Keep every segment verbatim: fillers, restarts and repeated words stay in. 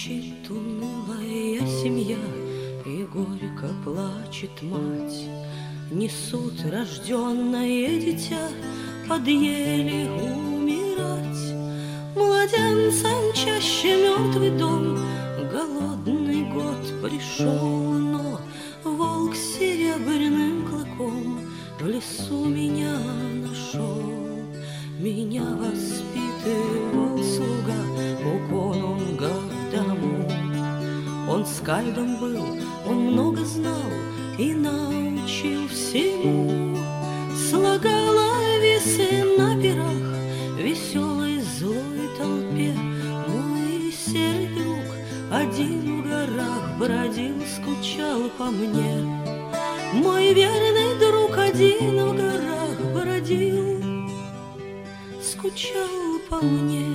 Молчит унылая семья, и горько плачет мать. Несут рожденное дитя под ели умирать. Младенцам чаще мертвый дом, голодный год пришел, но волк с серебряным клыком в лесу меня нашел. Меня воспитывал слуга у конунга в дому. Он скальдом был, он много знал и научил всему. Слагала весы на пирах веселой злой толпе. Мой серый друг один в горах бродил, скучал по мне. Мой верный друг один в горах бродил, скучал по мне.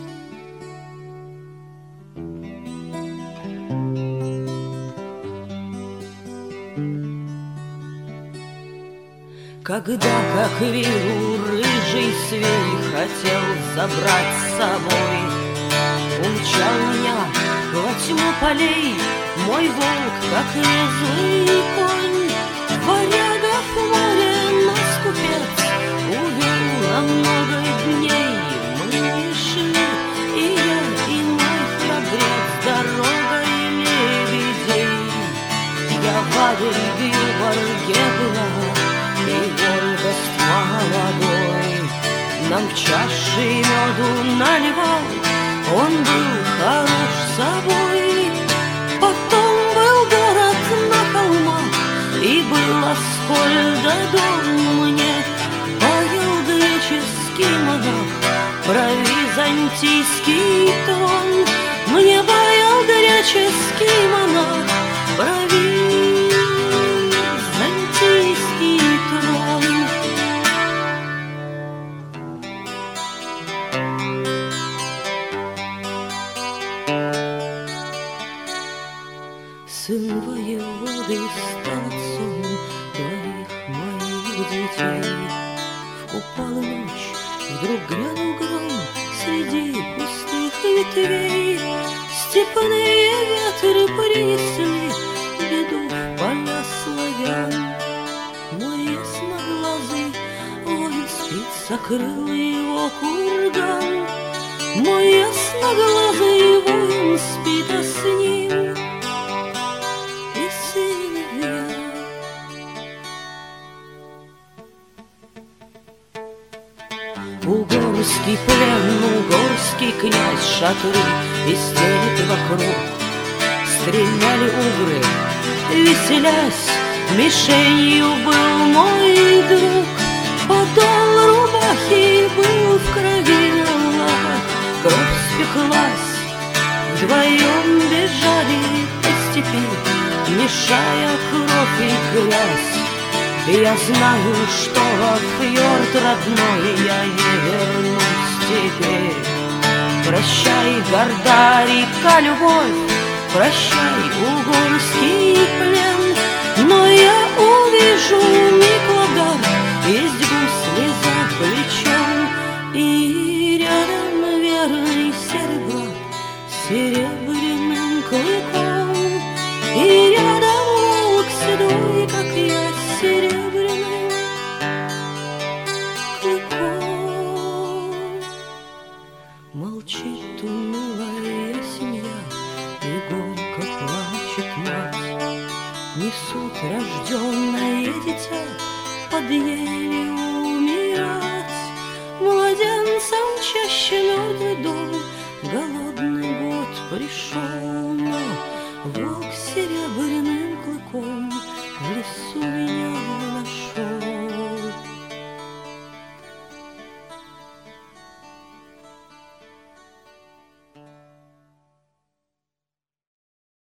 Когда, как вижу, рыжий свей хотел забрать с собой, умчал меня во тьму полей мой волк, как резвый конь. Варягов море нас купец увел на много дней. Мы шли, и я, и мой храбрец, дорогой лебедей. Я в Адельгюборге была, и гордость молодой нам чаши меду наливал. Он был хорош собой. Потом был город на холмах, и был Аскольда дом. Мне поел греческий монах про византийский трон. Мне поел греческий монах про византийский трон. Сын воеводы стал отцом двоих моих детей. В купалую ночь вдруг грянул гром среди густых ветвей. Степные ветры принесли беду в поля славян. Мой ясноглазый воин спит, сокрыл его курган. Мой ясноглазый воин спит, а с ним и сыновья. Угорский плен, угорский князь, шатры истерит вокруг. Стреляли угры, веселясь, мишенью был мой друг. Подол рубахи был в крови на лапах, кровь спеклась. Вдвоем бежали по степи, мешая кровь и грязь. Я знаю, что во фьорд родной я не вернусь теперь. Прощай, горда река, любовь, прощай, угорский плен. Но я увижу Миклагар, есть гусли за плечом. И рядом верный серый брат с серебряным клыком. И рядом волк седой, как я, с серебряным клыком. Молчит унылая семья, и горько плачет мать. Несут рожденное дитя под елью умирать. Младенцам чаще мертвый дом, голодный год пришел, но волк с серебряным клыком в лесу меня